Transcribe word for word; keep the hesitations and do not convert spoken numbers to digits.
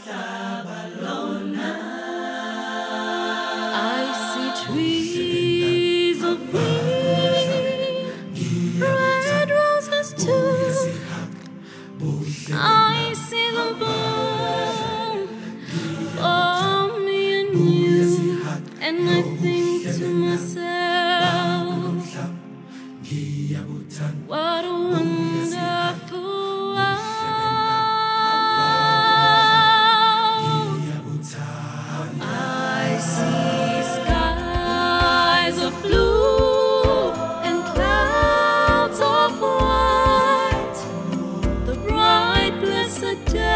I see trees of green, red roses too. I see them bloom for me and you, and I think to myself, what a wonderful world. I see skies of blue and clouds of white, the bright blessed day.